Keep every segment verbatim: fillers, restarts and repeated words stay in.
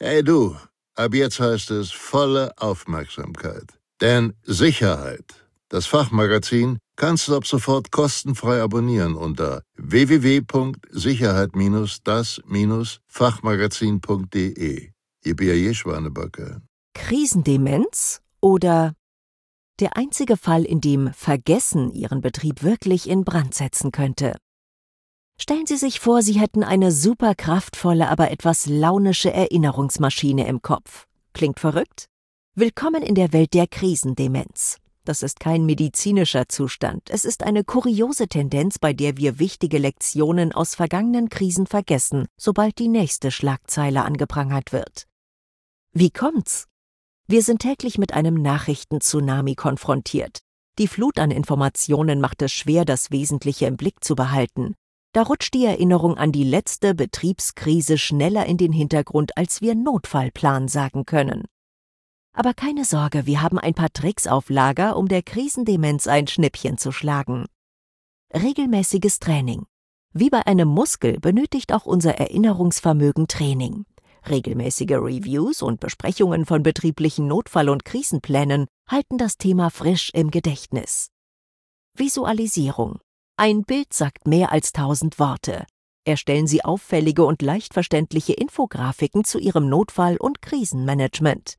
Hey du, ab jetzt heißt es volle Aufmerksamkeit. Denn Sicherheit, das Fachmagazin, kannst du ab sofort kostenfrei abonnieren unter w w w punkt sicherheit das Fachmagazin punkt de. Ihr Bier Schwanebacke. Krisendemenz oder der einzige Fall, in dem Vergessen Ihren Betrieb wirklich in Brand setzen könnte. Stellen Sie sich vor, Sie hätten eine super kraftvolle, aber etwas launische Erinnerungsmaschine im Kopf. Klingt verrückt? Willkommen in der Welt der Krisendemenz. Das ist kein medizinischer Zustand. Es ist eine kuriose Tendenz, bei der wir wichtige Lektionen aus vergangenen Krisen vergessen, sobald die nächste Schlagzeile angeprangert wird. Wie kommt's? Wir sind täglich mit einem Nachrichten-Tsunami konfrontiert. Die Flut an Informationen macht es schwer, das Wesentliche im Blick zu behalten. Da rutscht die Erinnerung an die letzte Betriebskrise schneller in den Hintergrund, als wir Notfallplan sagen können. Aber keine Sorge, wir haben ein paar Tricks auf Lager, um der Krisendemenz ein Schnippchen zu schlagen. Regelmäßiges Training. Wie bei einem Muskel benötigt auch unser Erinnerungsvermögen Training. Regelmäßige Reviews und Besprechungen von betrieblichen Notfall- und Krisenplänen halten das Thema frisch im Gedächtnis. Visualisierung. Ein Bild sagt mehr als tausend Worte. Erstellen Sie auffällige und leicht verständliche Infografiken zu Ihrem Notfall- und Krisenmanagement.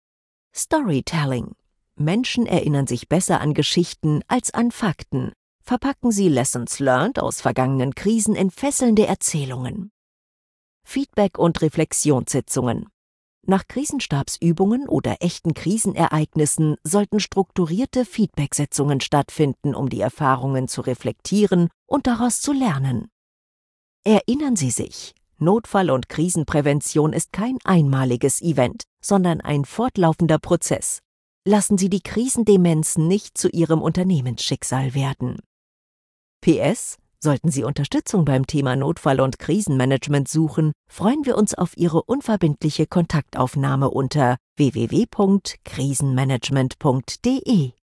Storytelling. Menschen erinnern sich besser an Geschichten als an Fakten. Verpacken Sie Lessons learned aus vergangenen Krisen in fesselnde Erzählungen. Feedback- und Reflexionssitzungen. Nach Krisenstabsübungen oder echten Krisenereignissen sollten strukturierte Feedbacksitzungen stattfinden, um die Erfahrungen zu reflektieren und daraus zu lernen. Erinnern Sie sich, Notfall- und Krisenprävention ist kein einmaliges Event, sondern ein fortlaufender Prozess. Lassen Sie die Krisendemenz nicht zu Ihrem Unternehmensschicksal werden. P S Sollten Sie Unterstützung beim Thema Notfall- und Krisenmanagement suchen, freuen wir uns auf Ihre unverbindliche Kontaktaufnahme unter w w w punkt krisenmanagement punkt de.